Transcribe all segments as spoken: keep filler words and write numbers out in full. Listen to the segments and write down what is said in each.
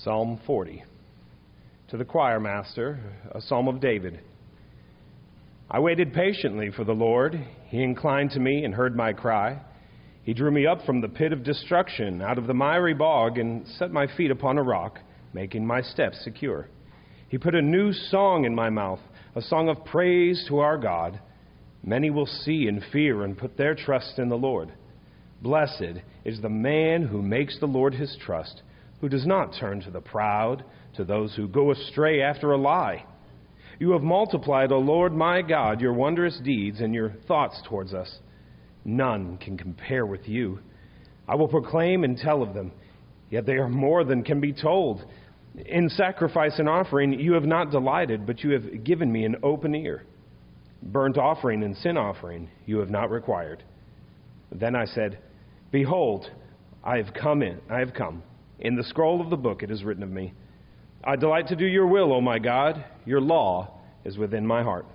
Psalm forty. To the choir master, a psalm of David. I waited patiently for the Lord. He inclined to me and heard my cry. He drew me up from the pit of destruction, out of the miry bog, and set my feet upon a rock, making my steps secure. He put a new song in my mouth, a song of praise to our God. Many will see and fear and put their trust in the Lord. Blessed is the man who makes the Lord his trust, who does not turn to the proud, to those who go astray after a lie. You have multiplied, O Lord my God, your wondrous deeds and your thoughts towards us. None can compare with you. I will proclaim and tell of them, yet they are more than can be told. In sacrifice and offering you have not delighted, but you have given me an open ear. Burnt offering and sin offering you have not required. Then I said, Behold, I have come in, I have come. In the scroll of the book it is written of me, I delight to do your will, O my God. Your law is within my heart.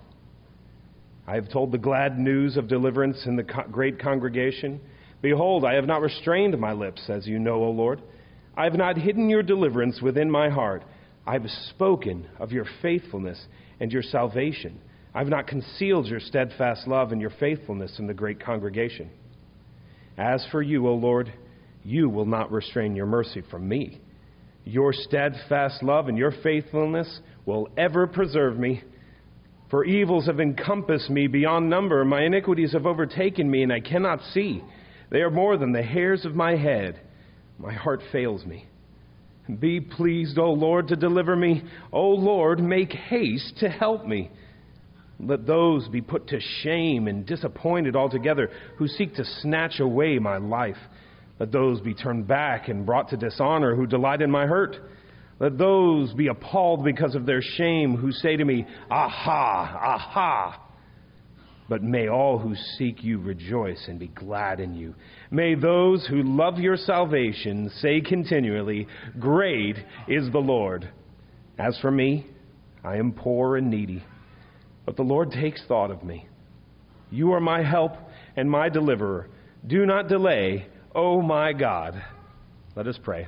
I have told the glad news of deliverance in the co- great congregation. Behold, I have not restrained my lips, as you know, O Lord. I have not hidden your deliverance within my heart. I have spoken of your faithfulness and your salvation. I have not concealed your steadfast love and your faithfulness in the great congregation. As for you, O Lord, you will not restrain your mercy from me. Your steadfast love and your faithfulness will ever preserve me. For evils have encompassed me beyond number. My iniquities have overtaken me, and I cannot see. They are more than the hairs of my head. My heart fails me. Be pleased, O Lord, to deliver me. O Lord, make haste to help me. Let those be put to shame and disappointed altogether who seek to snatch away my life. Let those be turned back and brought to dishonor who delight in my hurt. Let those be appalled because of their shame who say to me, Aha, aha. But may all who seek you rejoice and be glad in you. May those who love your salvation say continually, Great is the Lord. As for me, I am poor and needy, but the Lord takes thought of me. You are my help and my deliverer. Do not delay, O my God. Let us pray.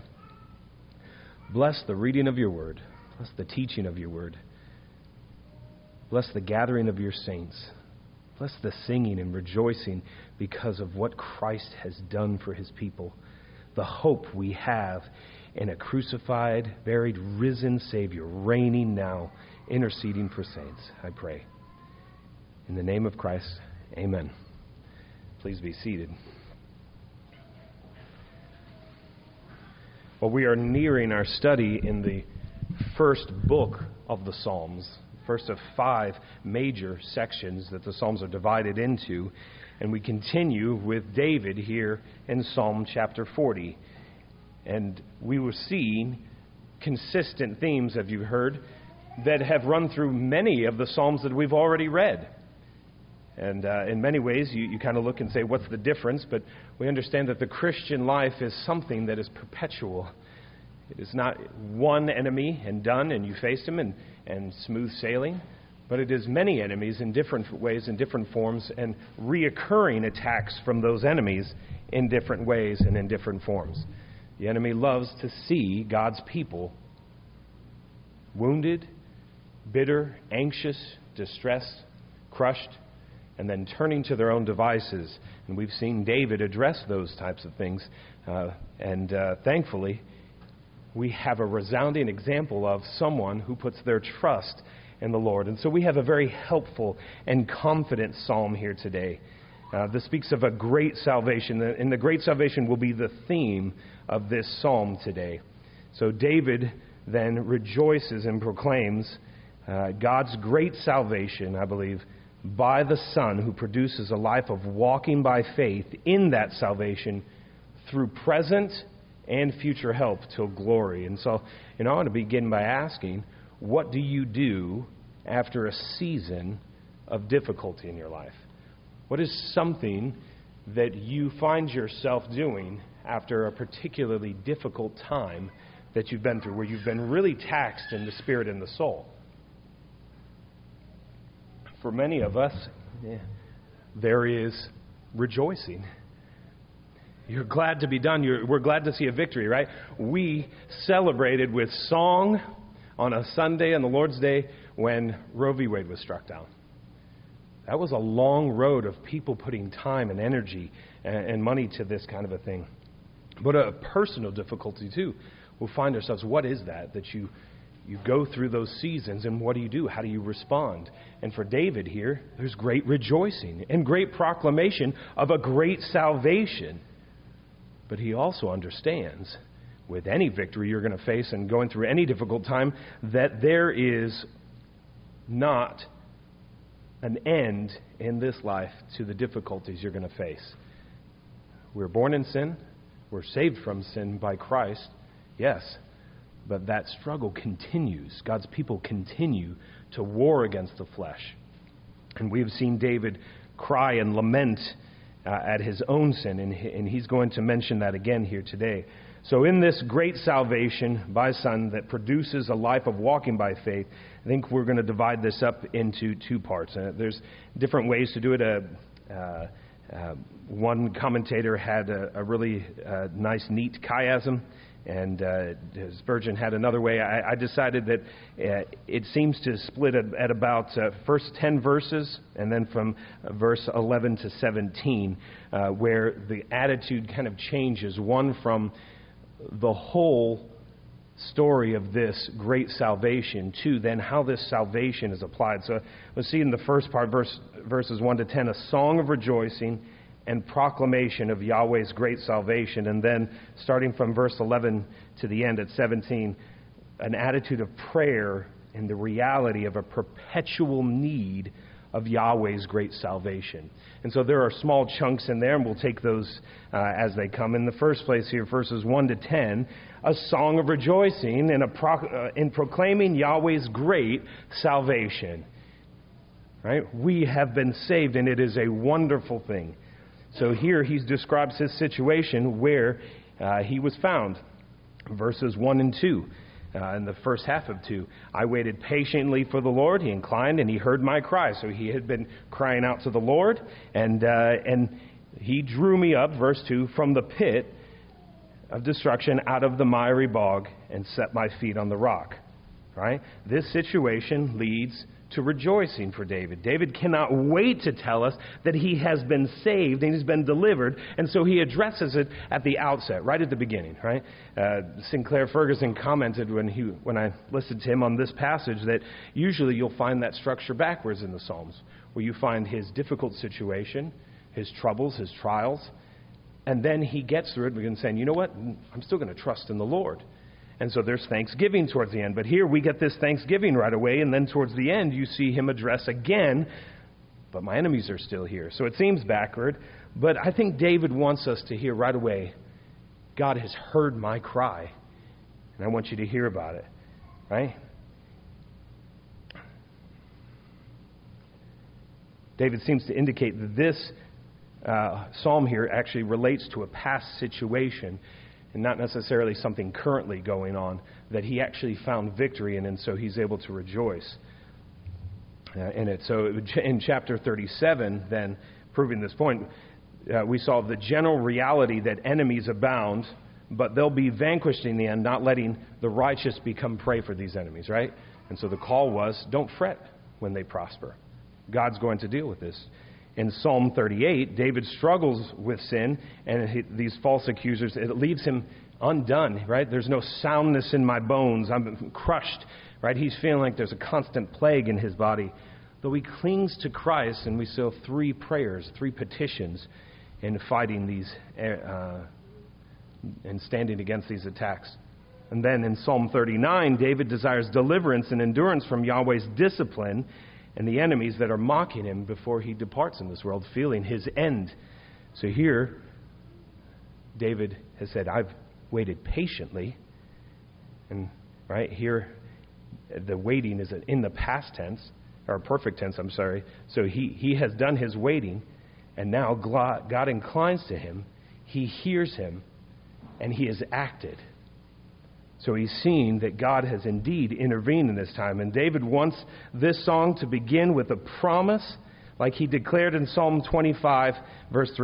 Bless the reading of your word. Bless the teaching of your word. Bless the gathering of your saints. Bless the singing and rejoicing because of what Christ has done for his people. The hope we have in a crucified, buried, risen Savior, reigning now, interceding for saints. I pray. In the name of Christ, amen. Please be seated. Well, we are nearing our study in the first book of the Psalms, first of five major sections that the Psalms are divided into. And we continue with David here in Psalm chapter forty. And we were seeing consistent themes, have you heard, that have run through many of the Psalms that we've already read. And uh, in many ways, you, you kind of look and say, what's the difference? But we understand that the Christian life is something that is perpetual. It is not one enemy and done, and you face him and, and smooth sailing. But it is many enemies in different ways, in different forms, and reoccurring attacks from those enemies in different ways and in different forms. The enemy loves to see God's people wounded, bitter, anxious, distressed, crushed, and then turning to their own devices. And we've seen David address those types of things. Uh, and uh, thankfully, we have a resounding example of someone who puts their trust in the Lord. And so we have a very helpful and confident psalm here today. Uh, this speaks of a great salvation, and the great salvation will be the theme of this psalm today. So David then rejoices and proclaims uh, God's great salvation, I believe, by the Son who produces a life of walking by faith in that salvation through present and future help till glory. And so, you know, I want to begin by asking, what do you do after a season of difficulty in your life? What is something that you find yourself doing after a particularly difficult time that you've been through, where you've been really taxed in the spirit and the soul? For many of us, yeah, there is rejoicing. You're glad to be done. You're, we're glad to see a victory, right? We celebrated with song on a Sunday on the Lord's Day when Roe v. Wade was struck down. That was a long road of people putting time and energy and, and money to this kind of a thing. But a personal difficulty, too. We'll find ourselves, what is that? That you, you go through those seasons, and what do you do? How do you respond? And for David here, there's great rejoicing and great proclamation of a great salvation. But he also understands, with any victory you're going to face and going through any difficult time, that there is not an end in this life to the difficulties you're going to face. We're born in sin. We're saved from sin by Christ. Yes, but that struggle continues. God's people continue to war against the flesh. And we have seen David cry and lament uh, at his own sin, and, and he's going to mention that again here today. So in this great salvation by Son that produces a life of walking by faith, I think we're going to divide this up into two parts. Uh, there's different ways to do it. Uh, uh, uh, one commentator had a, a really uh, nice, neat chiasm, and uh, Spurgeon had another way. I, I decided that uh, it seems to split at, at about uh, first ten verses, and then from uh, verse eleven to seventeen, uh, where the attitude kind of changes, one from the whole story of this great salvation to then how this salvation is applied. So we'll see in the first part, verse, verses one to ten, a song of rejoicing and proclamation of Yahweh's great salvation. And then starting from verse eleven to the end at seventeen, an attitude of prayer and the reality of a perpetual need of Yahweh's great salvation. And so there are small chunks in there, and we'll take those uh, as they come. In the first place here, verses one to ten, a song of rejoicing in, a pro- uh, in proclaiming Yahweh's great salvation. Right? We have been saved, and it is a wonderful thing. So here he describes his situation where uh, he was found. Verses one and two. Uh, in the first half of two, I waited patiently for the Lord. He inclined and he heard my cry. So he had been crying out to the Lord, and uh, and he drew me up, verse two, from the pit of destruction, out of the miry bog, and set my feet on the rock. Right? This situation leads to rejoicing for David. David cannot wait to tell us that he has been saved and he's been delivered, and so he addresses it at the outset, right at the beginning. Right? Uh, Sinclair Ferguson commented when he when I listened to him on this passage that usually you'll find that structure backwards in the Psalms, where you find his difficult situation, his troubles, his trials, and then he gets through it and saying, you know what, I'm still going to trust in the Lord. And so there's thanksgiving towards the end. But here we get this thanksgiving right away, and then towards the end you see him address again, but my enemies are still here. So it seems backward, but I think David wants us to hear right away, God has heard my cry, and I want you to hear about it. Right? David seems to indicate that this uh, psalm here actually relates to a past situation, and not necessarily something currently going on, that he actually found victory in, and so he's able to rejoice uh, in it. So in chapter thirty-seven, then, proving this point, uh, we saw the general reality that enemies abound, but they'll be vanquished in the end, not letting the righteous become prey for these enemies, right? And so the call was, don't fret when they prosper. God's going to deal with this. In Psalm thirty-eight, David struggles with sin and he, these false accusers. It leaves him undone, right? There's no soundness in my bones. I'm crushed, right? He's feeling like there's a constant plague in his body. Though he clings to Christ, and we saw three prayers, three petitions in fighting these uh, and standing against these attacks. And then in Psalm thirty-nine, David desires deliverance and endurance from Yahweh's discipline and the enemies that are mocking him before he departs in this world, feeling his end. So here, David has said, I've waited patiently. And right here, the waiting is in the past tense, or perfect tense, I'm sorry. So he, he has done his waiting, and now God inclines to him. He hears him, and he has acted. So he's seen that God has indeed intervened in this time. And David wants this song to begin with a promise, like he declared in Psalm twenty-five, verse three,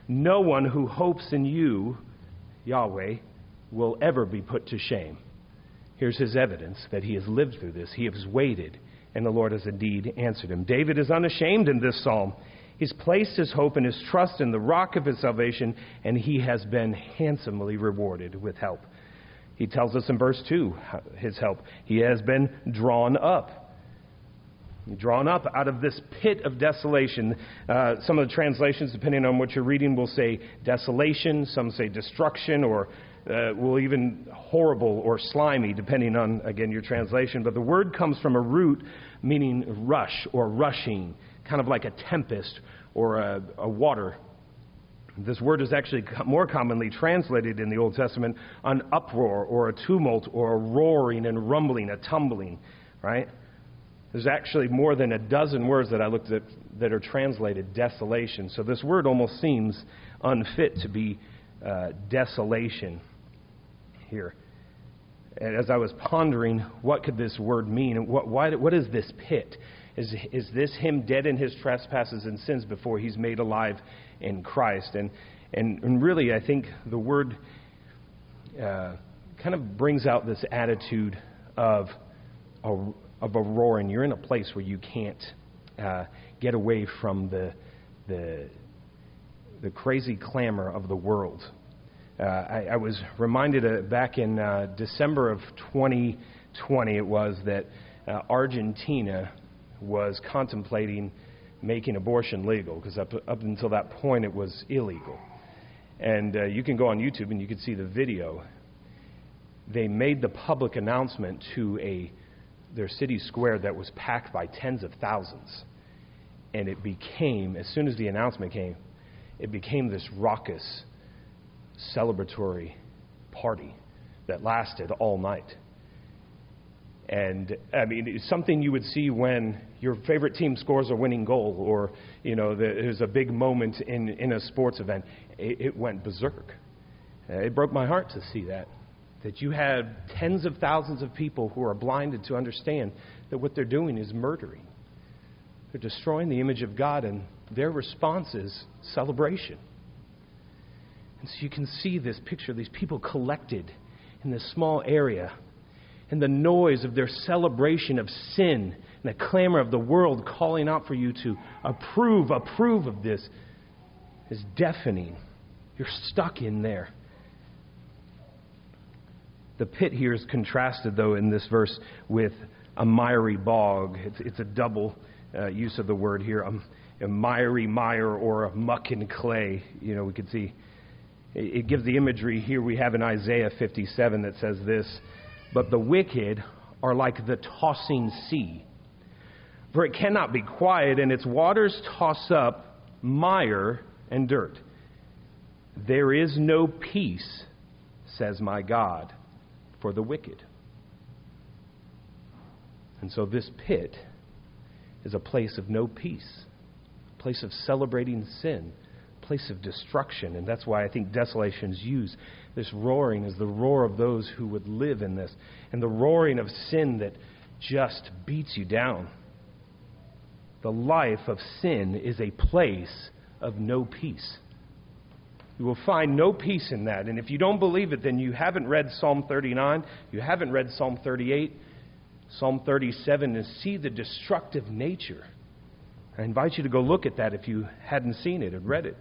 No one who hopes in you, Yahweh, will ever be put to shame. Here's his evidence that he has lived through this. He has waited, and the Lord has indeed answered him. David is unashamed in this psalm. He's placed his hope and his trust in the rock of his salvation, and he has been handsomely rewarded with help. He tells us in verse two, his help. He has been drawn up. Drawn up out of this pit of desolation. Uh, some of the translations, depending on what you're reading, will say desolation. Some say destruction, or uh, will even horrible or slimy, depending on, again, your translation. But the word comes from a root meaning rush or rushing, kind of like a tempest or a, a water. This word is actually more commonly translated in the Old Testament an uproar or a tumult or a roaring and rumbling, a tumbling, right? There's actually more than a dozen words that I looked at that are translated desolation. So this word almost seems unfit to be uh, desolation here. And as I was pondering, what could this word mean? And what, why, what is this pit? Is, is this him dead in his trespasses and sins before he's made alive in Christ? And, and, and really, I think the word uh, kind of brings out this attitude of a of a roaring. You're in a place where you can't uh, get away from the, the the crazy clamor of the world. Uh, I, I was reminded uh, back in uh, December of twenty twenty, it was that uh, Argentina was contemplating making abortion legal, because up up until that point it was illegal. And uh, you can go on YouTube and you can see the video. They made the public announcement to a their city square that was packed by tens of thousands. And it became, as soon as the announcement came, it became this raucous, celebratory party that lasted all night. And, I mean, it's something you would see when your favorite team scores a winning goal, or, you know, there's a big moment in, in a sports event. It, it went berserk. Uh, it broke my heart to see that. That you had tens of thousands of people who are blinded to understand that what they're doing is murdering. They're destroying the image of God, and their response is celebration. And so you can see this picture of these people collected in this small area, and the noise of their celebration of sin and the clamor of the world calling out for you to approve, approve of this is deafening. You're stuck in there. The pit here is contrasted, though, in this verse with a miry bog. It's, it's a double uh, use of the word here, a, a miry mire or a muck and clay. You know, we could see it, it gives the imagery here we have in Isaiah fifty-seven that says this, "But the wicked are like the tossing sea, for it cannot be quiet, and its waters toss up mire and dirt. There is no peace, says my God, for the wicked." And so this pit is a place of no peace, a place of celebrating sin, a place of destruction. And that's why I think desolation is used. This roaring is the roar of those who would live in this, and the roaring of sin that just beats you down. The life of sin is a place of no peace. You will find no peace in that. And if you don't believe it, then you haven't read Psalm thirty-nine, you haven't read Psalm thirty-eight, Psalm thirty-seven, and see the destructive nature. I invite you to go look at that if you hadn't seen it and read it.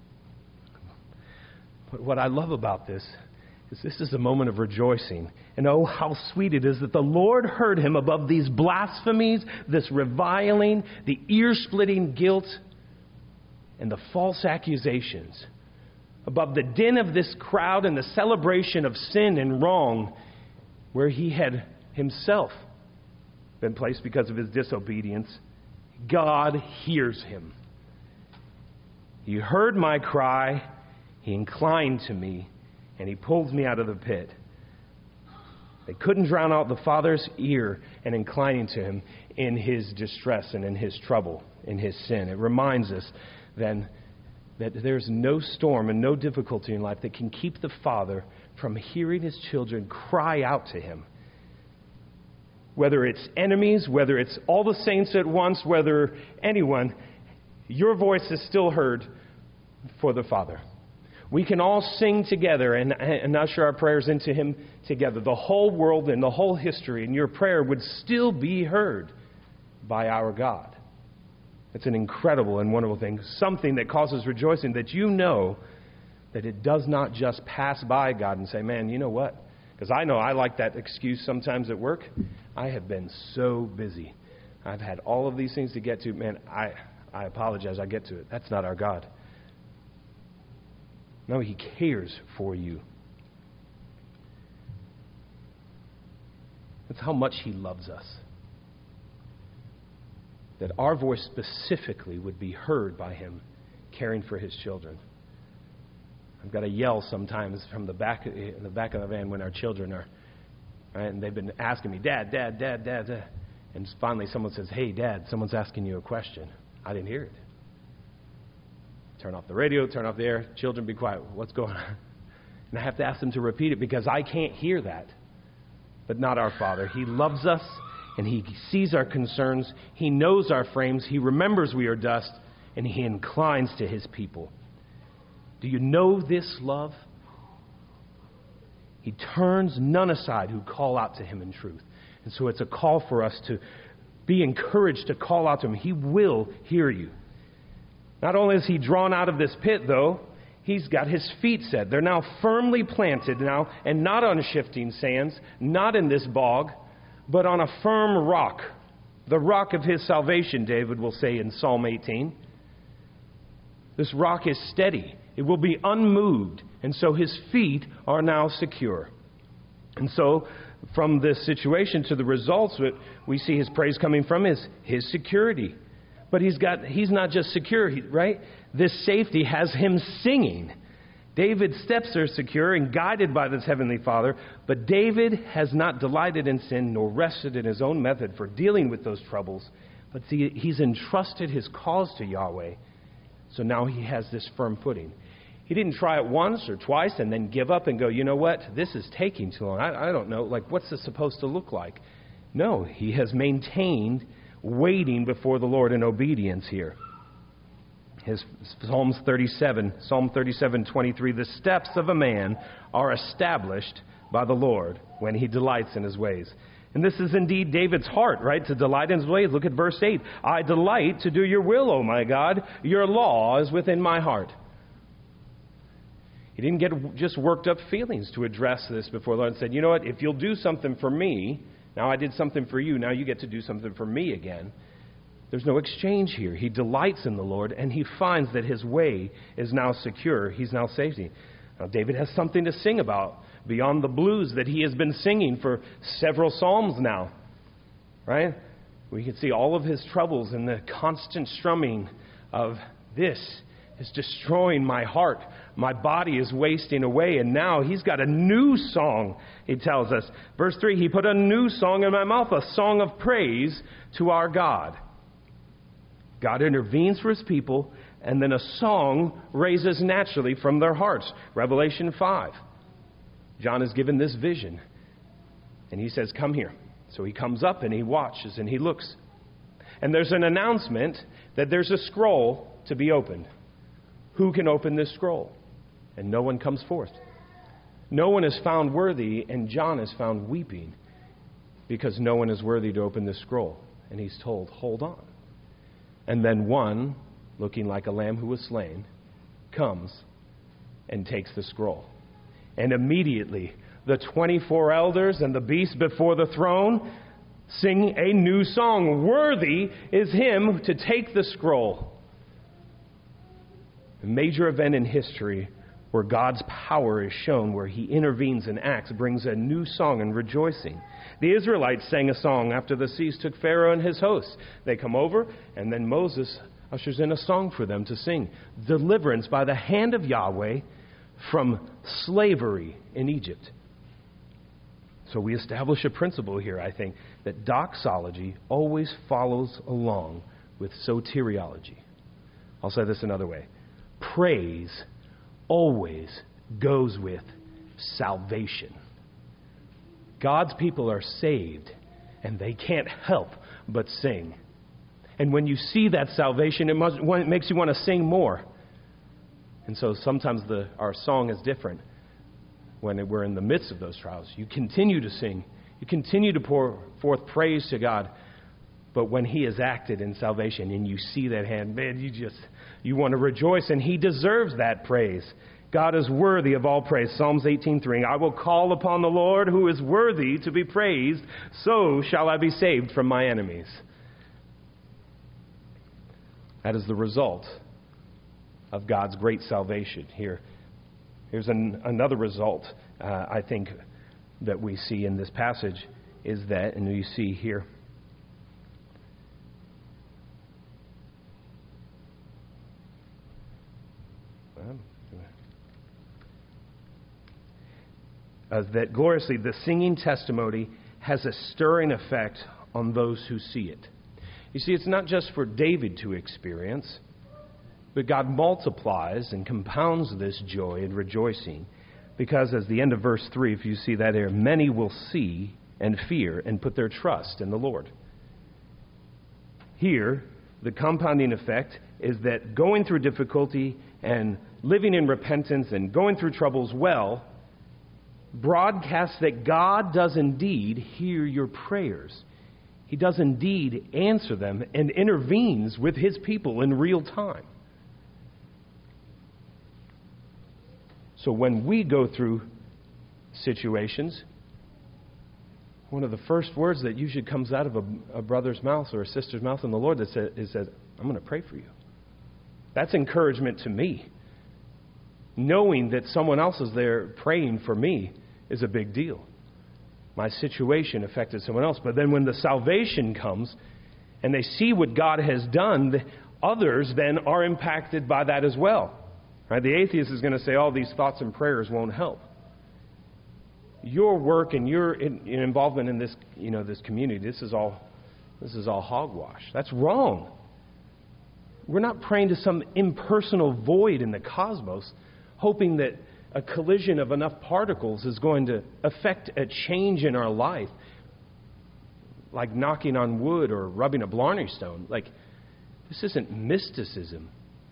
But what I love about this is this is a moment of rejoicing. And oh, how sweet it is that the Lord heard him above these blasphemies, this reviling, the ear-splitting guilt, and the false accusations. Above the din of this crowd and the celebration of sin and wrong, where he had himself been placed because of his disobedience, God hears him. He heard my cry, he inclined to me, and he pulled me out of the pit. They couldn't drown out the Father's ear and inclining to him in his distress and in his trouble, in his sin. It reminds us then that there's no storm and no difficulty in life that can keep the Father from hearing his children cry out to him. Whether it's enemies, whether it's all the saints at once, whether anyone, your voice is still heard for the Father. We can all sing together and, and usher our prayers into Him together. The whole world and the whole history and your prayer would still be heard by our God. It's an incredible and wonderful thing. Something that causes rejoicing, that you know that it does not just pass by God and say, man, you know what? Because I know I like that excuse sometimes at work. I have been so busy. I've had all of these things to get to. Man, I, I apologize. I get to it. That's not our God. No, He cares for you. That's how much He loves us. That our voice specifically would be heard by Him caring for His children. I've got to yell sometimes from the back in the back of the van when our children are, right, and they've been asking me, Dad, Dad, Dad, Dad, Dad. And finally someone says, hey, Dad, someone's asking you a question. I didn't hear it. Turn off the radio, turn off the air. Children, be quiet. What's going on? And I have to ask them to repeat it because I can't hear that. But not our Father. He loves us and He sees our concerns. He knows our frames. He remembers we are dust and He inclines to His people. Do you know this love? He turns none aside who call out to Him in truth. And so it's a call for us to be encouraged to call out to Him. He will hear you. Not only is He drawn out of this pit, though, He's got His feet set. They're now firmly planted now, and not on shifting sands, not in this bog, but on a firm rock. The rock of His salvation, David will say in Psalm eighteen. This rock is steady. It will be unmoved. And so His feet are now secure. And so from this situation to the results, we see His praise coming from is His security. But he's got, he's not just secure, right? This safety has him singing. David's steps are secure and guided by this Heavenly Father, but David has not delighted in sin nor rested in his own method for dealing with those troubles. But see, he's entrusted his cause to Yahweh, so now he has this firm footing. He didn't try it once or twice and then give up and go, you know what, this is taking too long. I, I don't know, like, what's this supposed to look like? No, he has maintained waiting before the Lord in obedience here. His Psalms thirty-seven, Psalm thirty-seven, twenty-three, the steps of a man are established by the Lord when he delights in his ways. And this is indeed David's heart, right? To delight in his ways. Look at verse eight. I delight to do your will, O my God. Your law is within my heart. He didn't get just worked up feelings to address this before the Lord and said, you know what, if you'll do something for me, now I did something for you, now you get to do something for me again. There's no exchange here. He delights in the Lord, and he finds that his way is now secure. He's now safety. Now, David has something to sing about beyond the blues that he has been singing for several psalms now, right? We can see all of his troubles and the constant strumming of this is destroying my heart. My body is wasting away. And now he's got a new song, he tells us. Verse three, he put a new song in my mouth, a song of praise to our God. God intervenes for his people, and then a song raises naturally from their hearts. Revelation five. John is given this vision, and he says, come here. So he comes up and he watches and he looks. And there's an announcement that there's a scroll to be opened. Who can open this scroll? And no one comes forth. No one is found worthy, and John is found weeping because no one is worthy to open this scroll. And he's told, hold on. And then one, looking like a lamb who was slain, comes and takes the scroll. And immediately the twenty-four elders and the beast before the throne sing a new song. Worthy is him to take the scroll. A major event in history where God's power is shown, where he intervenes and acts, brings a new song and rejoicing. The Israelites sang a song after the seas took Pharaoh and his hosts. They come over, and then Moses ushers in a song for them to sing. Deliverance by the hand of Yahweh from slavery in Egypt. So we establish a principle here, I think, that doxology always follows along with soteriology. I'll say this another way. Praise always goes with salvation. God's people are saved, and they can't help but sing. And when you see that salvation, it, must, it makes you want to sing more. And so sometimes the, our song is different when we're in the midst of those trials. You continue to sing. You continue to pour forth praise to God. But when He has acted in salvation and you see that hand, man, you just, you want to rejoice. And He deserves that praise. God is worthy of all praise. Psalms eighteen three, I will call upon the Lord who is worthy to be praised. So shall I be saved from my enemies. That is the result of God's great salvation here. Here's an, another result, uh, I think, that we see in this passage is that, and you see here, uh, that gloriously the singing testimony has a stirring effect on those who see it. You see, it's not just for David to experience, but God multiplies and compounds this joy and rejoicing. Because as the end of verse three, if you see that there, many will see and fear and put their trust in the Lord. Here, the compounding effect is that going through difficulty and living in repentance and going through troubles well broadcasts that God does indeed hear your prayers. He does indeed answer them and intervenes with His people in real time. So when we go through situations, one of the first words that usually comes out of a, a brother's mouth or a sister's mouth in the Lord that says, is that, I'm going to pray for you. That's encouragement to me. Knowing that someone else is there praying for me is a big deal. My situation affected someone else. But then when the salvation comes and they see what God has done, the others then are impacted by that as well. Right? The atheist is going to say all these thoughts and prayers won't help. Your work and your in, in involvement in this, you know, this community, this is all, this is all hogwash. That's wrong. We're not praying to some impersonal void in the cosmos, hoping that a collision of enough particles is going to affect a change in our life, like knocking on wood or rubbing a Blarney stone. Like, this isn't mysticism.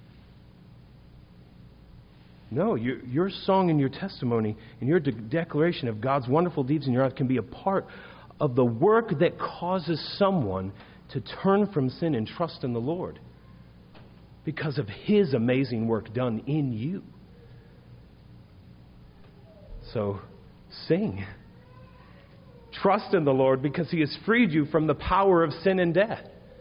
No, your, your song and your testimony and your de- declaration of God's wonderful deeds in your life can be a part of the work that causes someone to turn from sin and trust in the Lord because of His amazing work done in you. So, sing. Trust in the Lord because He has freed you from the power of sin and death.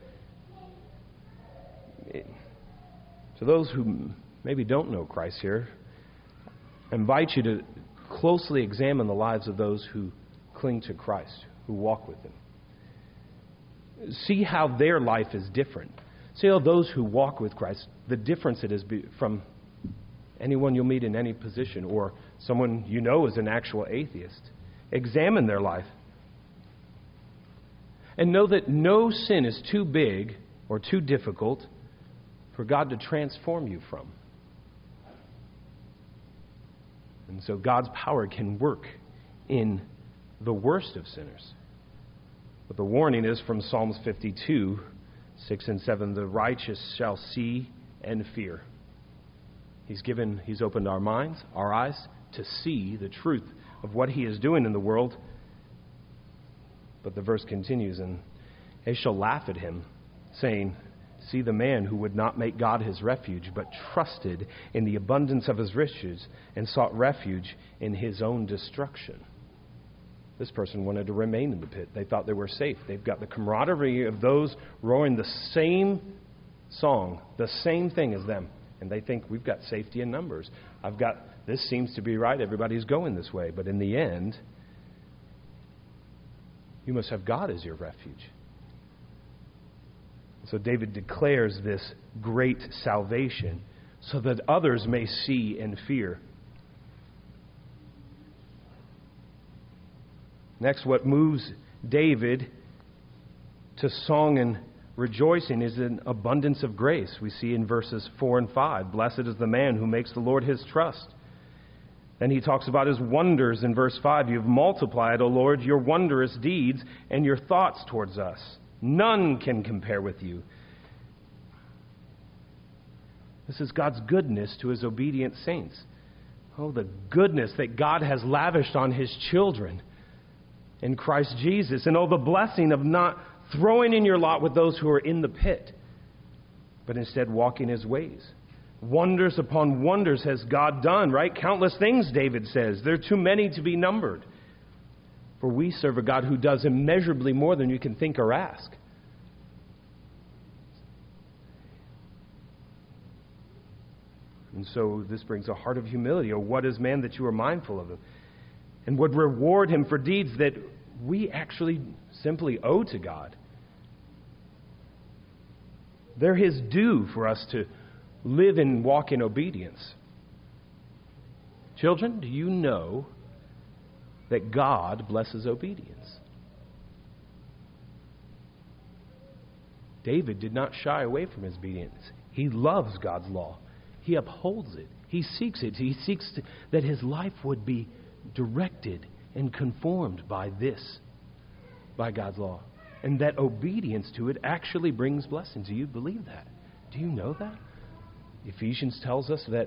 To those who maybe don't know Christ here, I invite you to closely examine the lives of those who cling to Christ, who walk with Him. See how their life is different. See how those who walk with Christ, the difference it is from anyone you'll meet in any position or someone you know is an actual atheist. Examine their life. And know that no sin is too big or too difficult for God to transform you from. And so God's power can work in the worst of sinners. But the warning is from Psalms fifty-two, six and seven, the righteous shall see and fear. He's given, He's opened our minds, our eyes, to see the truth of what He is doing in the world. But the verse continues, and they shall laugh at Him, saying, see the man who would not make God his refuge, but trusted in the abundance of his riches and sought refuge in his own destruction. This person wanted to remain in the pit. They thought they were safe. They've got the camaraderie of those roaring the same song, the same thing as them. And they think, we've got safety in numbers. I've got, this seems to be right. Everybody's going this way. But in the end, you must have God as your refuge. So David declares this great salvation so that others may see and fear. Next, what moves David to song and rejoicing is an abundance of grace. We see in verses four and five, blessed is the man who makes the Lord his trust. Then he talks about His wonders in verse five. You've multiplied, O Lord, your wondrous deeds and your thoughts towards us. None can compare with you. This is God's goodness to his obedient saints. Oh, the goodness that God has lavished on his children in Christ Jesus. And oh, the blessing of not throwing in your lot with those who are in the pit, but instead walking his ways. Wonders upon wonders has God done, right? Countless things, David says. They're too many to be numbered. For we serve a God who does immeasurably more than you can think or ask. And so this brings a heart of humility. Oh, what is man that you are mindful of him? And would reward him for deeds that we actually simply owe to God. They're his due for us to live and walk in obedience. Children, do you know that God blesses obedience? David did not shy away from his obedience. He loves God's law. He upholds it. He seeks it. He seeks to, that his life would be directed and conformed by this, by God's law. And that obedience to it actually brings blessings. Do you believe that? Do you know that? Ephesians tells us that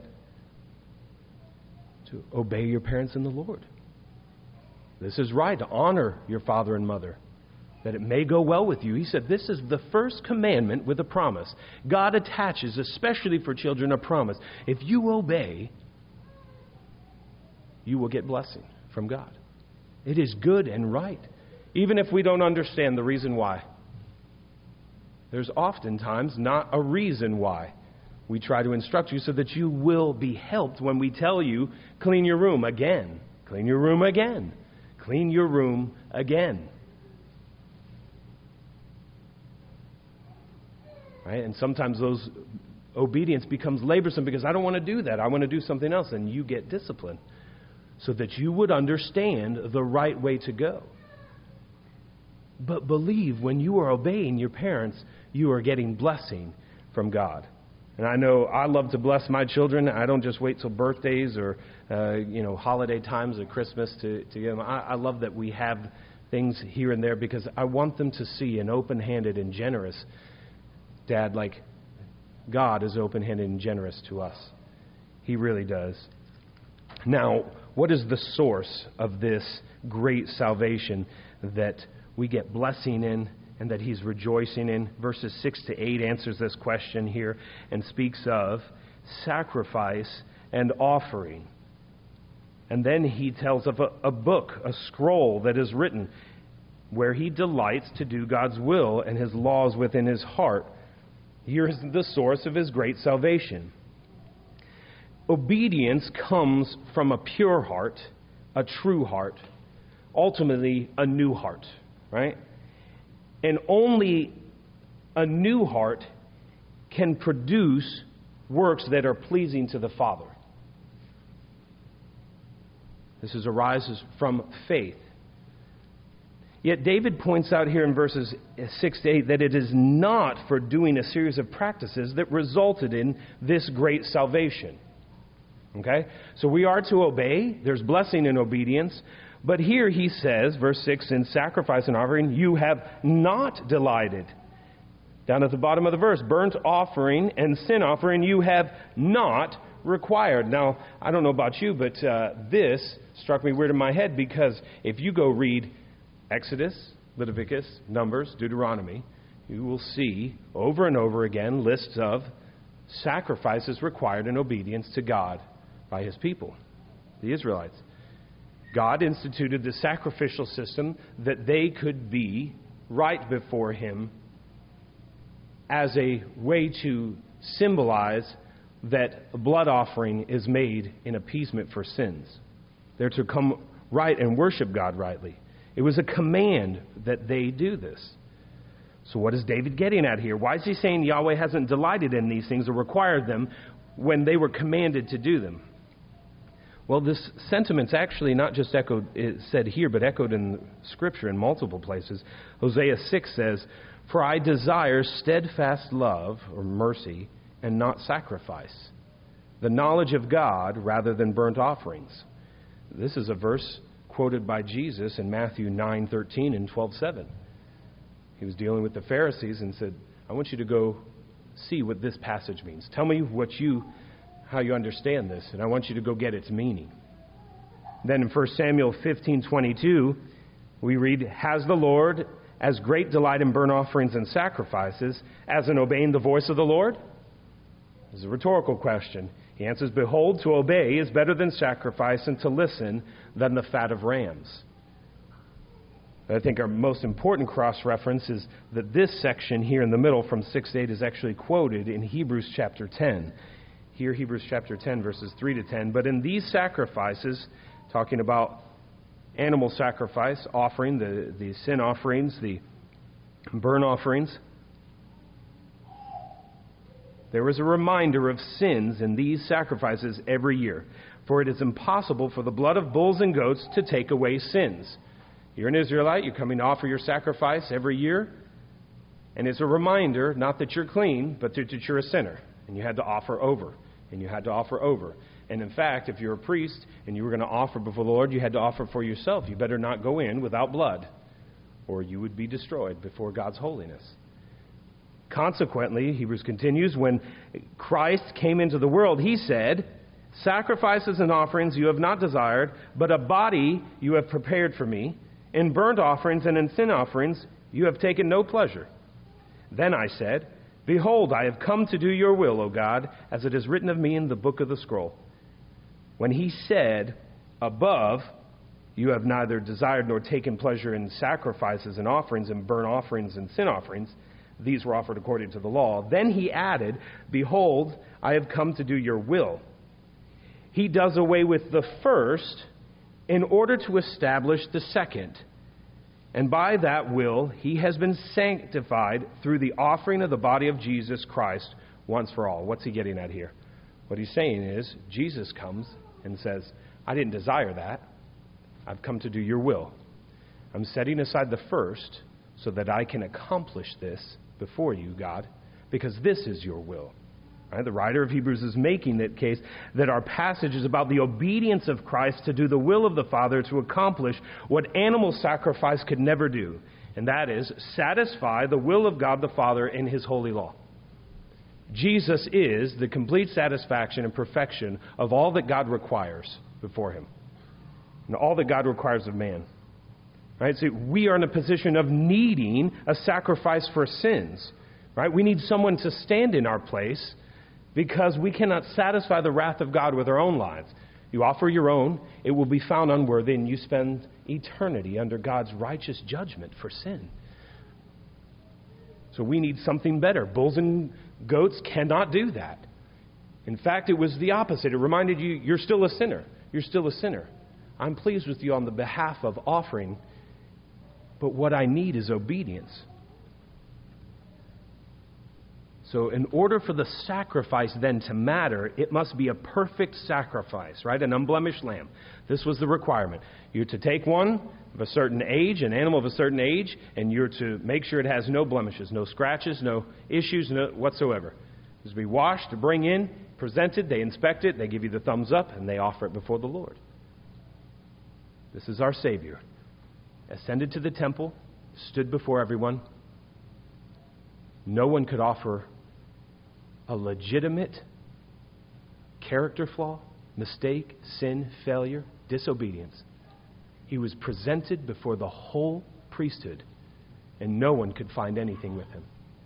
to obey your parents in the Lord. This is right, to honor your father and mother, that it may go well with you. He said this is the first commandment with a promise. God attaches, especially for children, a promise. If you obey, you will get blessing from God. It is good and right, even if we don't understand the reason why. There's oftentimes not a reason why. We try to instruct you so that you will be helped when we tell you, clean your room again, clean your room again, clean your room again. Right? And sometimes those obedience becomes laborsome because I don't want to do that. I want to do something else. And you get discipline so that you would understand the right way to go. But believe when you are obeying your parents, you are getting blessing from God. And I know I love to bless my children. I don't just wait till birthdays or uh, you know holiday times or Christmas to, to give them. I, I love that we have things here and there because I want them to see an open-handed and generous dad like God is open-handed and generous to us. He really does. Now, what is the source of this great salvation that we get blessing in and that he's rejoicing in? Verses six to eight answers this question here and speaks of sacrifice and offering. And then he tells of a, a book, a scroll that is written where he delights to do God's will and his laws within his heart. Here is the source of his great salvation. Obedience comes from a pure heart, a true heart, ultimately a new heart, right? And only a new heart can produce works that are pleasing to the Father. This is arises from faith. Yet David points out here in verses six to eight that it is not for doing a series of practices that resulted in this great salvation. Okay? So we are to obey. There's blessing in obedience. But here he says, verse six, in sacrifice and offering, you have not delighted. Down at the bottom of the verse, burnt offering and sin offering you have not required. Now, I don't know about you, but uh, this struck me weird in my head because if you go read Exodus, Leviticus, Numbers, Deuteronomy, you will see over and over again lists of sacrifices required in obedience to God by his people, the Israelites. God instituted the sacrificial system that they could be right before him as a way to symbolize that a blood offering is made in appeasement for sins. They're to come right and worship God rightly. It was a command that they do this. So what is David getting at here? Why is he saying Yahweh hasn't delighted in these things or required them when they were commanded to do them? Well, this sentiment's actually not just echoed, said here, but echoed in Scripture in multiple places. Hosea six says, for I desire steadfast love or mercy and not sacrifice, the knowledge of God rather than burnt offerings. This is a verse quoted by Jesus in Matthew nine thirteen and twelve seven. He was dealing with the Pharisees and said, I want you to go see what this passage means. Tell me what you, how you understand this, and I want you to go get its meaning. Then in First Samuel fifteen twenty-two, we read, "Has the Lord as great delight in burnt offerings and sacrifices as in obeying the voice of the Lord?" This is a rhetorical question. He answers, "Behold, to obey is better than sacrifice, and to listen than the fat of rams." I think our most important cross-reference is that this section here in the middle from six to eight is actually quoted in Hebrews chapter ten. Here, Hebrews chapter ten, verses three to ten. "But in these sacrifices," talking about animal sacrifice, offering, the, the sin offerings, the burnt offerings, "there is a reminder of sins in these sacrifices every year. For it is impossible for the blood of bulls and goats to take away sins." You're an Israelite, you're coming to offer your sacrifice every year. And it's a reminder, not that you're clean, but that you're a sinner. And you had to offer over. And you had to offer over. And in fact, if you're a priest and you were going to offer before the Lord, you had to offer for yourself. You better not go in without blood, or you would be destroyed before God's holiness. Consequently, Hebrews continues, when Christ came into the world, he said, "Sacrifices and offerings you have not desired, but a body you have prepared for me. In burnt offerings and in sin offerings you have taken no pleasure. Then I said, Behold, I have come to do your will, O God, as it is written of me in the book of the scroll." When he said, "Above, you have neither desired nor taken pleasure in sacrifices and offerings and burnt offerings and sin offerings," these were offered according to the law. Then he added, "Behold, I have come to do your will." He does away with the first in order to establish the second. And by that will, he has been sanctified through the offering of the body of Jesus Christ once for all. What's he getting at here? What he's saying is, Jesus comes and says, "I didn't desire that. I've come to do your will. I'm setting aside the first so that I can accomplish this before you, God, because this is your will." Right? The writer of Hebrews is making that case that our passage is about the obedience of Christ to do the will of the Father to accomplish what animal sacrifice could never do, and that is satisfy the will of God the Father in his holy law. Jesus is the complete satisfaction and perfection of all that God requires before him, and all that God requires of man. Right? So we are in a position of needing a sacrifice for sins. Right? We need someone to stand in our place, because we cannot satisfy the wrath of God with our own lives. You offer your own, it will be found unworthy, and you spend eternity under God's righteous judgment for sin. So we need something better. Bulls and goats cannot do that. In fact, it was the opposite. It reminded you, you're still a sinner. You're still a sinner. I'm pleased with you on the behalf of offering, but what I need is obedience. So in order for the sacrifice then to matter, it must be a perfect sacrifice, right? An unblemished lamb. This was the requirement. You're to take one of a certain age, an animal of a certain age, and you're to make sure it has no blemishes, no scratches, no issues no whatsoever. It's to be washed, to bring in, presented, they inspect it, they give you the thumbs up, and they offer it before the Lord. This is our Savior. Ascended to the temple, stood before everyone. No one could offer a legitimate character flaw, mistake, sin, failure, disobedience. He was presented before the whole priesthood, and no one could find anything with him.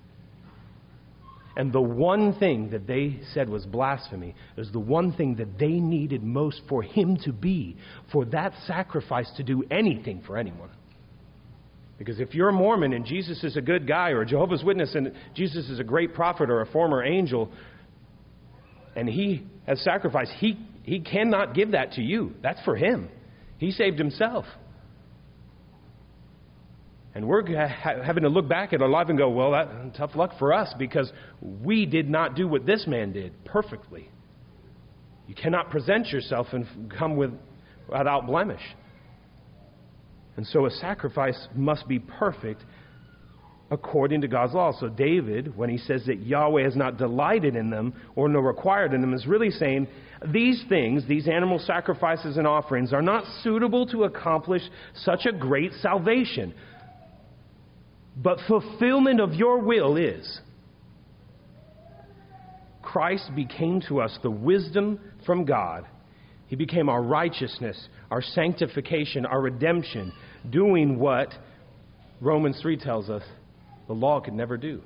And the one thing that they said was blasphemy is the one thing that they needed most for him to be, for that sacrifice to do anything for anyone. Because if you're a Mormon and Jesus is a good guy, or a Jehovah's Witness and Jesus is a great prophet or a former angel, and he has sacrificed, he, he cannot give that to you. That's for him. He saved himself. And we're ha- having to look back at our life and go, well, that, tough luck for us, because we did not do what this man did perfectly. You cannot present yourself and come with without blemish. And so a sacrifice must be perfect according to God's law. So David, when he says that Yahweh has not delighted in them or nor required in them, is really saying these things, these animal sacrifices and offerings, are not suitable to accomplish such a great salvation. But fulfillment of your will is. Christ became to us the wisdom from God. He became our righteousness, our sanctification, our redemption, doing what Romans three tells us the law could never do.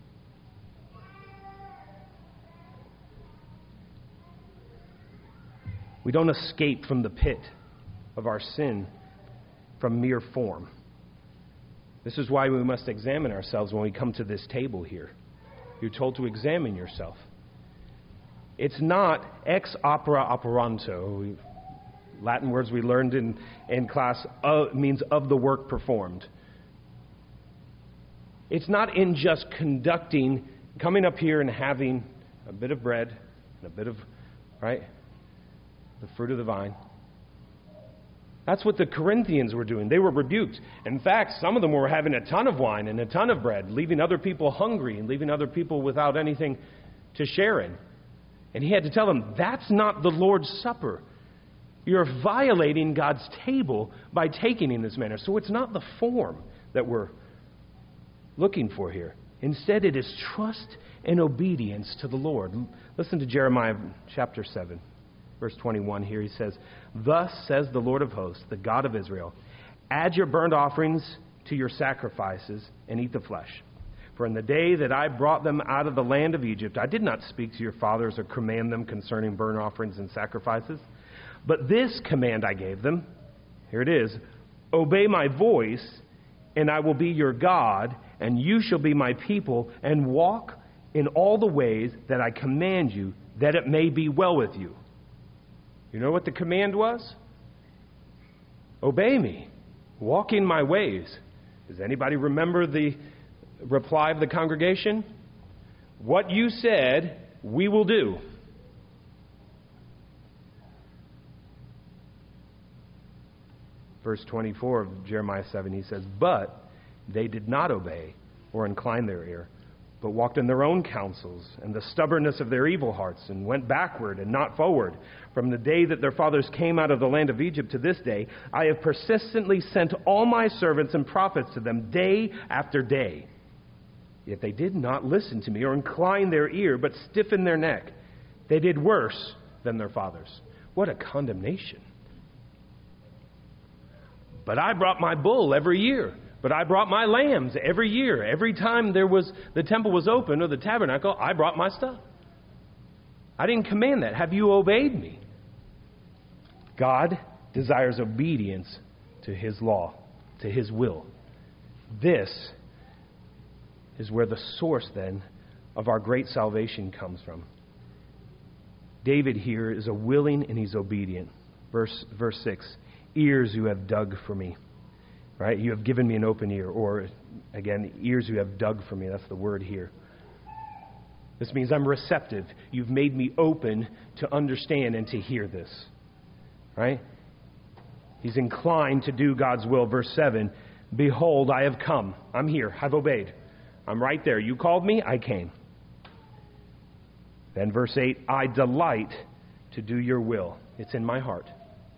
We don't escape from the pit of our sin from mere form. This is why we must examine ourselves when we come to this table here. You're told to examine yourself. It's not ex opere operanto. Latin words we learned in, in class uh, means of the work performed. It's not in just conducting, coming up here and having a bit of bread and a bit of, right, the fruit of the vine. That's what the Corinthians were doing. They were rebuked. In fact, some of them were having a ton of wine and a ton of bread, leaving other people hungry and leaving other people without anything to share in. And he had to tell them, that's not the Lord's Supper. You're violating God's table by taking in this manner. So it's not the form that we're looking for here. Instead, it is trust and obedience to the Lord. Listen to Jeremiah chapter seven, verse twenty-one here. He says, "Thus says the Lord of hosts, the God of Israel, add your burnt offerings to your sacrifices and eat the flesh. For in the day that I brought them out of the land of Egypt, I did not speak to your fathers or command them concerning burnt offerings and sacrifices. But this command I gave them," here it is, "obey my voice, and I will be your God, and you shall be my people, and walk in all the ways that I command you, that it may be well with you." You know what the command was? Obey me. Walk in my ways. Does anybody remember the reply of the congregation? What you said, we will do. Verse twenty-four of Jeremiah seven, he says, "But they did not obey or incline their ear, but walked in their own counsels and the stubbornness of their evil hearts, and went backward and not forward. From the day that their fathers came out of the land of Egypt to this day, I have persistently sent all my servants and prophets to them day after day. Yet they did not listen to me or incline their ear, but stiffened their neck. They did worse than their fathers." What a condemnation. "But I brought my bull every year. But I brought my lambs every year. Every time there was the temple was open or the tabernacle, I brought my stuff. I didn't command that. Have you obeyed me?" God desires obedience to his law, to his will. This is where the source then of our great salvation comes from. David here is a willing and he's obedient. Verse verse six, "Ears you have dug for me." Right? "You have given me an open ear." Or, again, ears you have dug for me. That's the word here. This means I'm receptive. You've made me open to understand and to hear this. Right? He's inclined to do God's will. Verse seven, "Behold, I have come." I'm here. I've obeyed. I'm right there. You called me, I came. Then verse eight, "I delight to do your will." It's in my heart.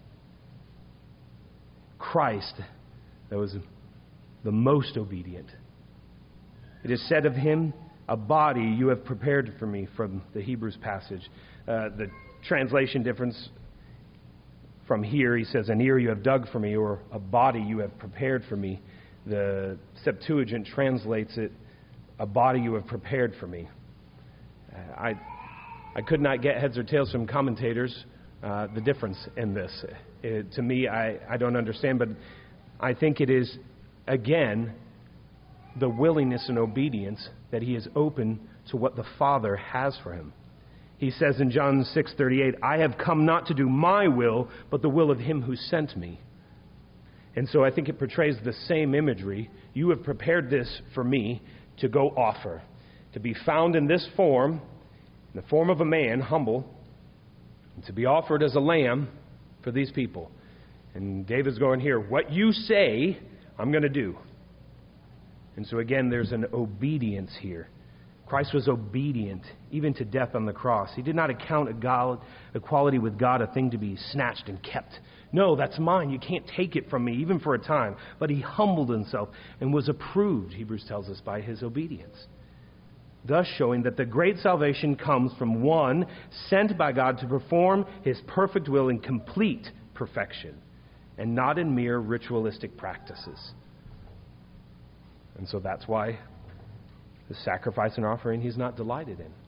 Christ, that was the most obedient. It is said of him, "A body you have prepared for me," from the Hebrews passage. Uh, the translation difference from here, he says, "An ear you have dug for me," or "a body you have prepared for me." The Septuagint translates it, "A body you have prepared for me." Uh, I, I could not get heads or tails from commentators uh, the difference in this. It, to me, I, I don't understand, but I think it is, again, the willingness and obedience that he is open to what the Father has for him. He says in John six thirty-eight, "I have come not to do my will, but the will of him who sent me." And so I think it portrays the same imagery. You have prepared this for me to go offer, to be found in this form, in the form of a man, humble, and to be offered as a lamb for these people. And David's going here, what you say, I'm going to do. And so again, there's an obedience here. Christ was obedient, even to death on the cross. He did not account a God, equality with God a thing to be snatched and kept. No, that's mine. You can't take it from me, even for a time. But he humbled himself and was approved, Hebrews tells us, by his obedience. thus showing that the great salvation comes from one sent by God to perform his perfect will in complete perfection, and not in mere ritualistic practices. And so that's why the sacrifice and offering he's not delighted in.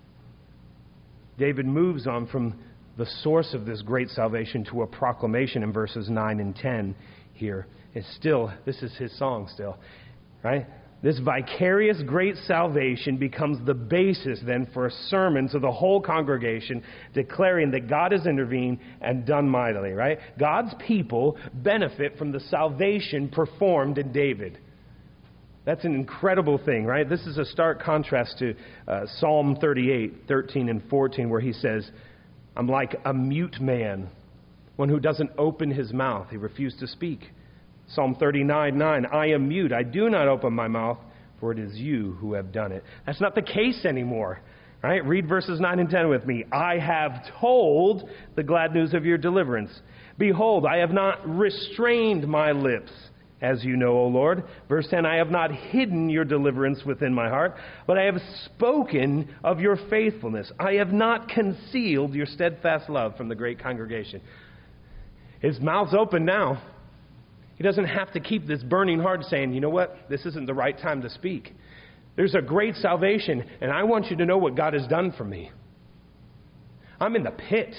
David moves on from the source of this great salvation to a proclamation in verses nine and ten here. It's still, this is his song still, right? This vicarious great salvation becomes the basis then for a sermon to the whole congregation declaring that God has intervened and done mightily, right? God's people benefit from the salvation performed in David. That's an incredible thing, right? This is a stark contrast to uh, Psalm thirty-eight, thirteen and fourteen, where he says, I'm like a mute man, one who doesn't open his mouth. He refused to speak. Psalm thirty-nine, nine, I am mute. I do not open my mouth, for it is you who have done it. That's not the case anymore, right? Read verses nine and ten with me. I have told the glad news of your deliverance. Behold, I have not restrained my lips, as you know, O Lord. Verse ten, I have not hidden your deliverance within my heart, but I have spoken of your faithfulness. I have not concealed your steadfast love from the great congregation. His mouth's open now. He doesn't have to keep this burning heart saying, you know what, this isn't the right time to speak. There's a great salvation, and I want you to know what God has done for me. I'm in the pit.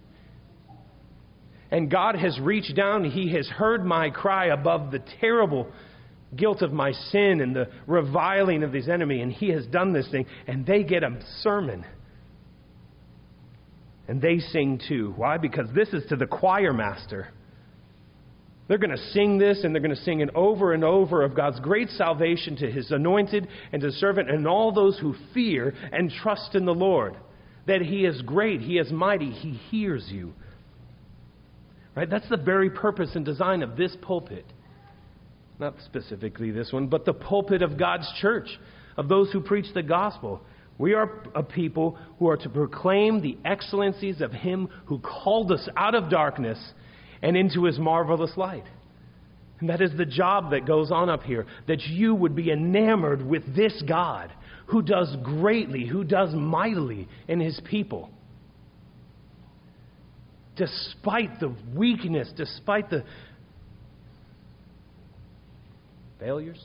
And God has reached down. He has heard my cry above the terrible guilt of my sin and the reviling of his enemy. And he has done this thing. And they get a sermon. And they sing too. Why? Because this is to the choir master. They're going to sing this, and they're going to sing it over and over of God's great salvation to his anointed and to servant and all those who fear and trust in the Lord. That he is great. He is mighty. He hears you. Right? That's the very purpose and design of this pulpit. Not specifically this one, but the pulpit of God's church, of those who preach the gospel. We are a people who are to proclaim the excellencies of him who called us out of darkness and into his marvelous light. And that is the job that goes on up here, that you would be enamored with this God who does greatly, who does mightily in his people. Despite the weakness, despite the failures.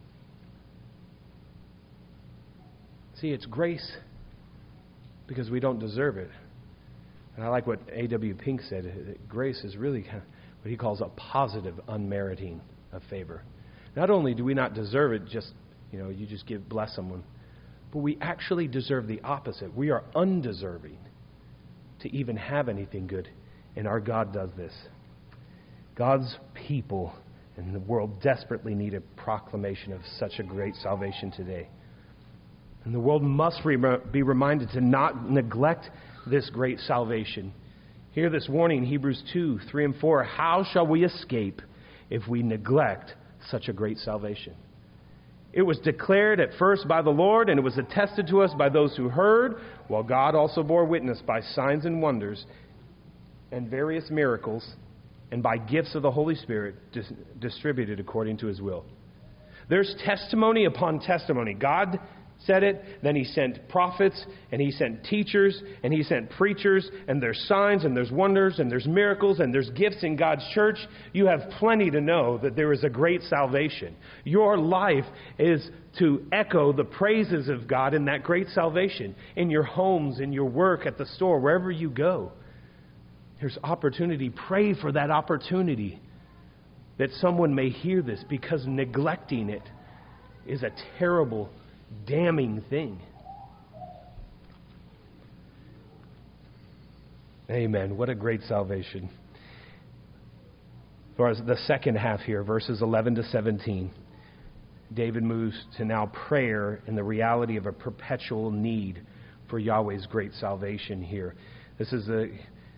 See, it's grace because we don't deserve it. And I like what A W Pink said, that grace is really what he calls a positive unmeriting of favor. Not only do we not deserve it, just, you know, you just give, bless someone, but we actually deserve the opposite. We are undeserving to even have anything good. And our God does this. God's people in the world desperately need a proclamation of such a great salvation today. And the world must be reminded to not neglect this great salvation. Hear this warning in Hebrews two, three, and four. How shall we escape if we neglect such a great salvation? It was declared at first by the Lord, and it was attested to us by those who heard, while God also bore witness by signs and wonders and various miracles, and by gifts of the Holy Spirit dis- distributed according to his will. There's testimony upon testimony. God said it, then he sent prophets, and he sent teachers, and he sent preachers, and there's signs, and there's wonders, and there's miracles, and there's gifts in God's church. You have plenty to know that there is a great salvation. Your life is to echo the praises of God in that great salvation, in your homes, in your work, at the store, wherever you go. There's opportunity. Pray for that opportunity that someone may hear this, because neglecting it is a terrible, damning thing. Amen. What a great salvation. As far as the second half here, verses eleven to seventeen, David moves to now prayer and the reality of a perpetual need for Yahweh's great salvation here. This is a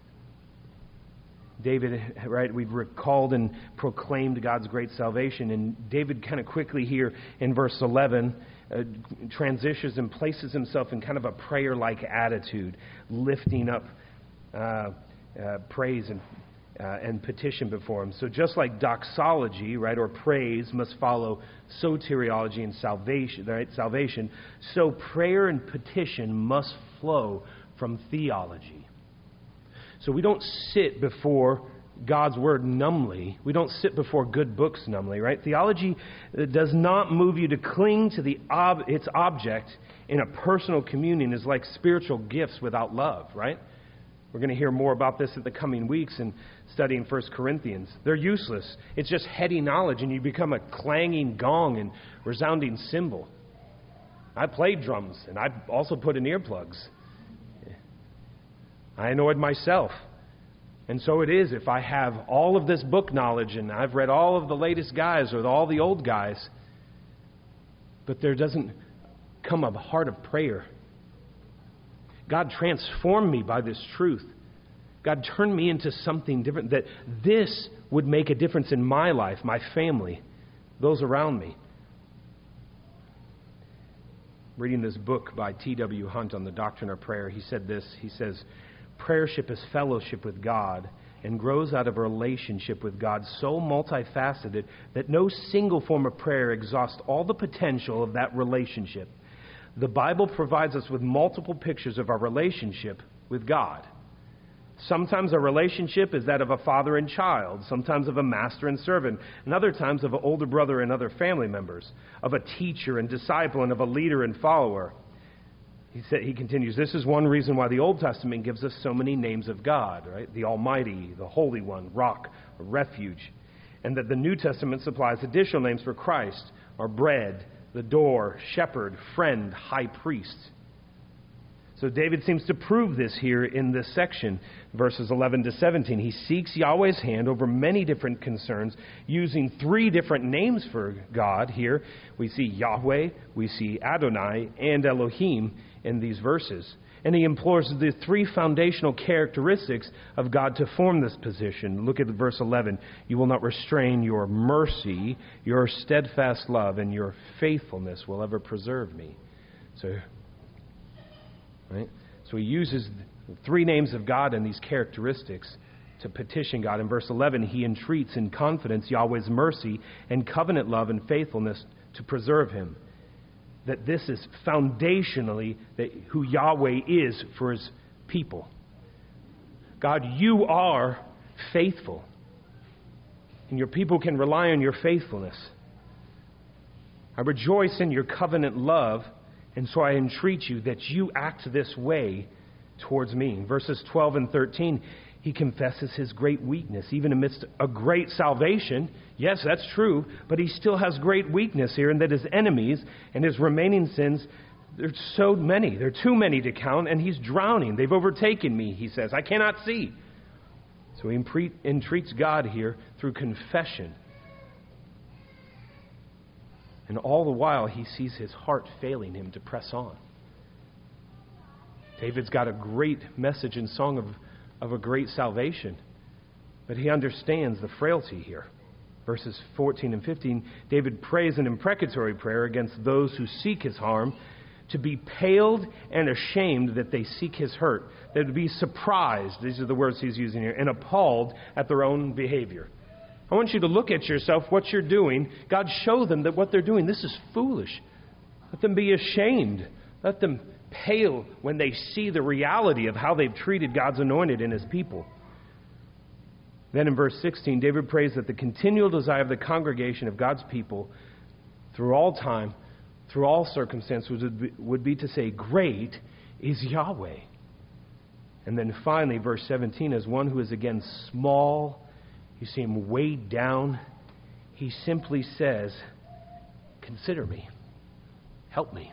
David, right, we've recalled and proclaimed God's great salvation. And David kind of quickly here in verse eleven uh, transitions and places himself in kind of a prayer-like attitude, lifting up uh, uh, praise and uh, and petition before him. So just like doxology, right, or praise must follow soteriology and salvation, right, salvation, so prayer and petition must flow from theology. So we don't sit before God's word numbly. We don't sit before good books numbly, right? Theology does not move you to cling to the ob- its object in a personal communion is like spiritual gifts without love, right? We're going to hear more about this in the coming weeks in studying First Corinthians. They're useless. It's just heady knowledge, and you become a clanging gong and resounding cymbal. I played drums, and I also put in earplugs. I annoyed myself. And so it is if I have all of this book knowledge and I've read all of the latest guys or all the old guys, but there doesn't come a heart of prayer. God transformed me by this truth. God turned me into something different, that this would make a difference in my life, my family, those around me. Reading this book by T W Hunt on the doctrine of prayer, he said this, he says, "Prayership is fellowship with God and grows out of a relationship with God so multifaceted that no single form of prayer exhausts all the potential of that relationship. The Bible provides us with multiple pictures of our relationship with God. Sometimes a relationship is that of a father and child, sometimes of a master and servant, and other times of an older brother and other family members, of a teacher and disciple, and of a leader and follower." He said, he continues, "This is one reason why the Old Testament gives us so many names of God, right? The Almighty, the Holy One, Rock, Refuge. And that the New Testament supplies additional names for Christ, or Bread, the Door, Shepherd, Friend, High Priest." So David seems to prove this here in this section, verses eleven to seventeen. He seeks Yahweh's hand over many different concerns, using three different names for God here. We see Yahweh, we see Adonai, and Elohim in these verses. And he implores the three foundational characteristics of God to form this position. Look at verse eleven. "You will not restrain your mercy, your steadfast love, and your faithfulness will ever preserve me." So, right? So he uses the three names of God and these characteristics to petition God. In verse eleven, he entreats in confidence Yahweh's mercy and covenant love and faithfulness to preserve him. That this is foundationally that who Yahweh is for his people. God, you are faithful. And your people can rely on your faithfulness. I rejoice in your covenant love, and so I entreat you that you act this way towards me. In verses twelve and thirteen, he confesses his great weakness, even amidst a great salvation. Yes, that's true, but he still has great weakness here, and that his enemies and his remaining sins, there's so many. They're too many to count, and he's drowning. They've overtaken me, he says. I cannot see. So he entreats God here through confession. And all the while, he sees his heart failing him to press on. David's got a great message and song of of a great salvation. But he understands the frailty here. Verses fourteen and fifteen, David prays an imprecatory prayer against those who seek his harm, to be paled and ashamed that they seek his hurt. They would be surprised, these are the words he's using here, and appalled at their own behavior. I want you to look at yourself, what you're doing. God, show them that what they're doing, this is foolish. Let them be ashamed. Let them pale when they see the reality of how they've treated God's anointed and his people. Then in verse sixteen, David prays that the continual desire of the congregation of God's people through all time, through all circumstances, would be, would be to say, "Great is Yahweh." And then finally, verse seventeen, as one who is again small, you see him weighed down, he simply says, "Consider me, help me."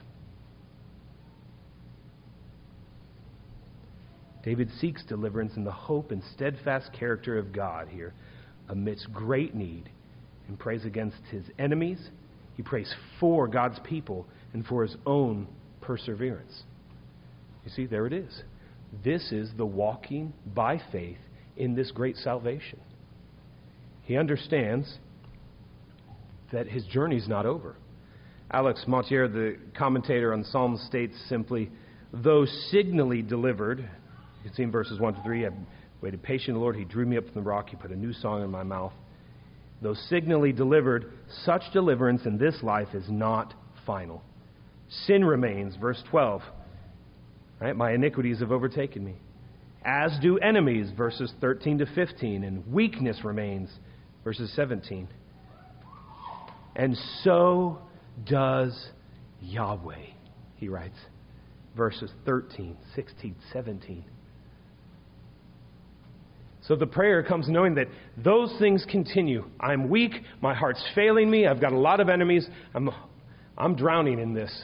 David seeks deliverance in the hope and steadfast character of God here amidst great need, and prays against his enemies. He prays for God's people and for his own perseverance. You see, there it is. This is the walking by faith in this great salvation. He understands that his journey is not over. Alex Montier, the commentator on Psalms, states simply, "Though signally delivered," you can see in verses one to three, Waited patiently, Lord. He drew me up from the rock. He put a new song in my mouth. Though signally delivered, such deliverance in this life is not final. Sin remains, verse twelve. Right? My iniquities have overtaken me. As do enemies, verses thirteen to fifteen. And weakness remains, verses seventeen. And so does Yahweh, he writes, verses thirteen, sixteen, seventeen. So the prayer comes knowing that those things continue. I'm weak. My heart's failing me. I've got a lot of enemies. I'm, I'm drowning in this.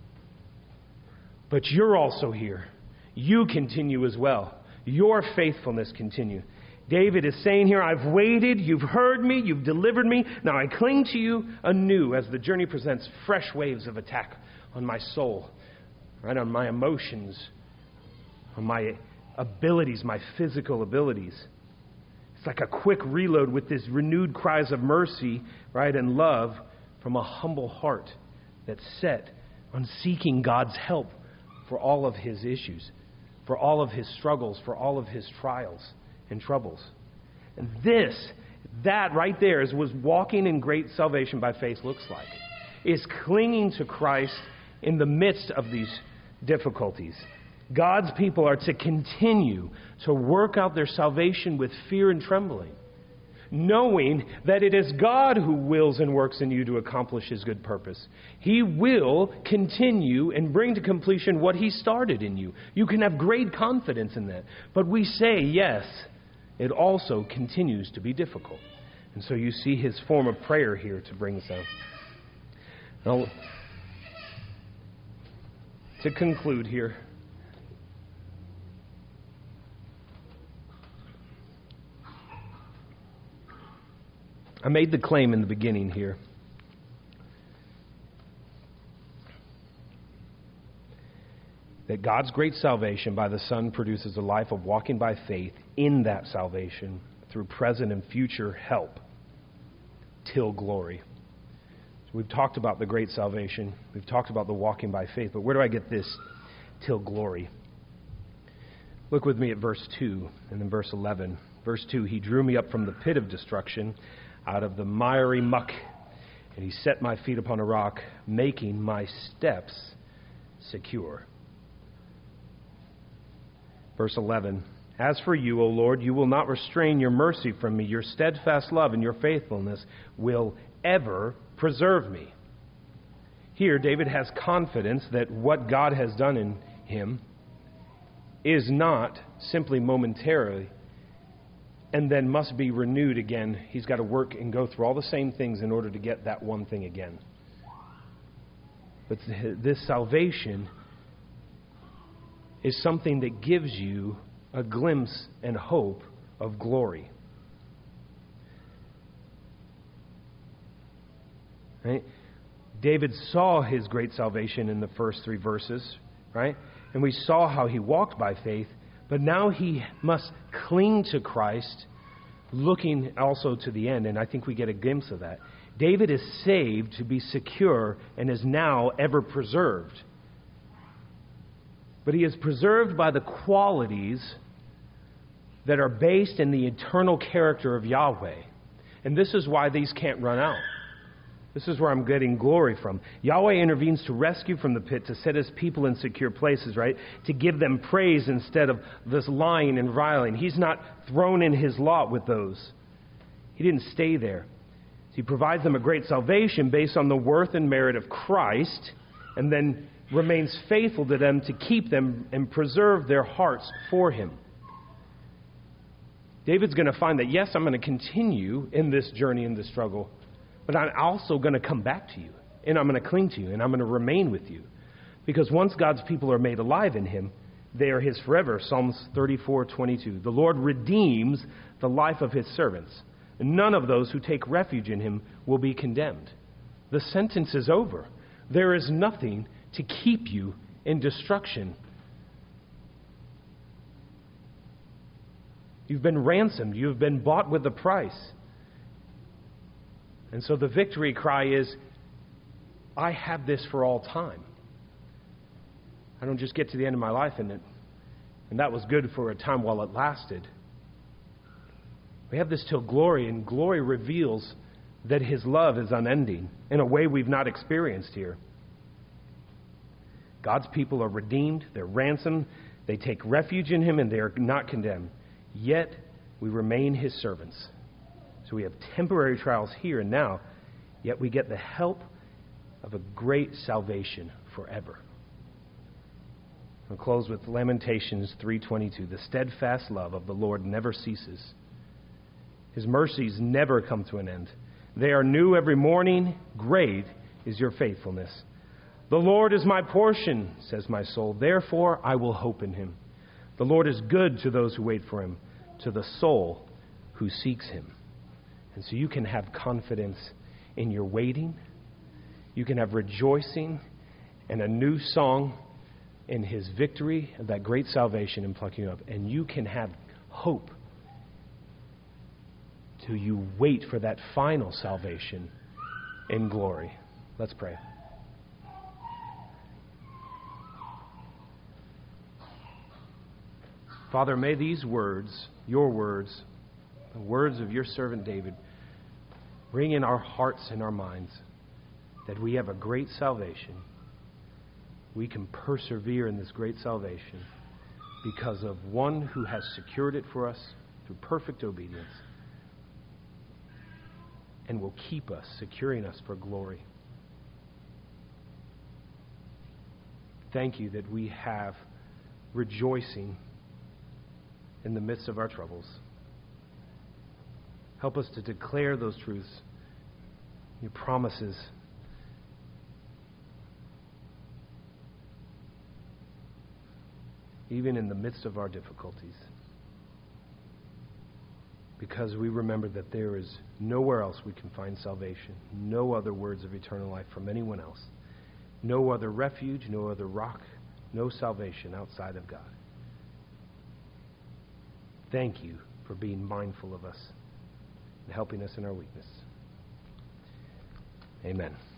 But you're also here. You continue as well. Your faithfulness continue. David is saying here, I've waited. You've heard me. You've delivered me. Now I cling to you anew as the journey presents fresh waves of attack on my soul, right, on my emotions, on my abilities, my physical abilities. It's like a quick reload with these renewed cries of mercy, right, and love from a humble heart that's set on seeking God's help for all of his issues, for all of his struggles, for all of his trials and troubles. And this, that right there is what walking in great salvation by faith looks like, is clinging to Christ in the midst of these difficulties. God's people are to continue to work out their salvation with fear and trembling, knowing that it is God who wills and works in you to accomplish his good purpose. He will continue and bring to completion what he started in you. You can have great confidence in that. But we say, yes, it also continues to be difficult. And so you see his form of prayer here to bring us out. Now, to conclude here, I made the claim in the beginning here that God's great salvation by the Son produces a life of walking by faith in that salvation through present and future help till glory. So we've talked about the great salvation. We've talked about the walking by faith. But where do I get this till glory? Look with me at verse two and then verse eleven. Verse two, he drew me up from the pit of destruction, out of the miry muck, and he set my feet upon a rock, making my steps secure. Verse eleven, as for you, O Lord, you will not restrain your mercy from me. Your steadfast love and your faithfulness will ever preserve me. Here, David has confidence that what God has done in him is not simply momentarily and then must be renewed again. He's got to work and go through all the same things in order to get that one thing again. But this salvation is something that gives you a glimpse and hope of glory. Right? David saw his great salvation in the first three verses, right? And we saw how he walked by faith. But now he must cling to Christ, looking also to the end. And I think we get a glimpse of that. David is saved to be secure and is now ever preserved. But he is preserved by the qualities that are based in the eternal character of Yahweh. And this is why these can't run out. This is where I'm getting glory from. Yahweh intervenes to rescue from the pit, to set his people in secure places, right? To give them praise instead of this lying and riling. He's not thrown in his lot with those. He didn't stay there. He provides them a great salvation based on the worth and merit of Christ, and then remains faithful to them to keep them and preserve their hearts for him. David's going to find that, yes, I'm going to continue in this journey, in this struggle, but I'm also going to come back to you, and I'm going to cling to you, and I'm going to remain with you. Because once God's people are made alive in him, they are his forever. Psalms thirty-four twenty-two. The Lord redeems the life of his servants, and none of those who take refuge in him will be condemned. The sentence is over. There is nothing to keep you in destruction. You've been ransomed. You've been bought with a price. And so the victory cry is, I have this for all time. I don't just get to the end of my life and it, and that was good for a time while it lasted. We have this till glory, and glory reveals that his love is unending in a way we've not experienced here. God's people are redeemed, they're ransomed, they take refuge in him, and they are not condemned. Yet we remain his servants. So we have temporary trials here and now, yet we get the help of a great salvation forever. I'll close with Lamentations three twenty-two. The steadfast love of the Lord never ceases. His mercies never come to an end. They are new every morning. Great is your faithfulness. The Lord is my portion, says my soul. Therefore I will hope in him. The Lord is good to those who wait for him, to the soul who seeks him. And so you can have confidence in your waiting. You can have rejoicing and a new song in his victory of that great salvation and plucking you up. And you can have hope till you wait for that final salvation in glory. Let's pray. Father, may these words, your words, the words of your servant David, bring in our hearts and our minds that we have a great salvation. We can persevere in this great salvation because of one who has secured it for us through perfect obedience and will keep us, securing us for glory. Thank you that we have rejoicing in the midst of our troubles. Help us to declare those truths, your promises, even in the midst of our difficulties, because we remember that there is nowhere else we can find salvation, no other words of eternal life from anyone else, no other refuge, no other rock, no salvation outside of God. Thank you for being mindful of us and helping us in our weakness. Amen.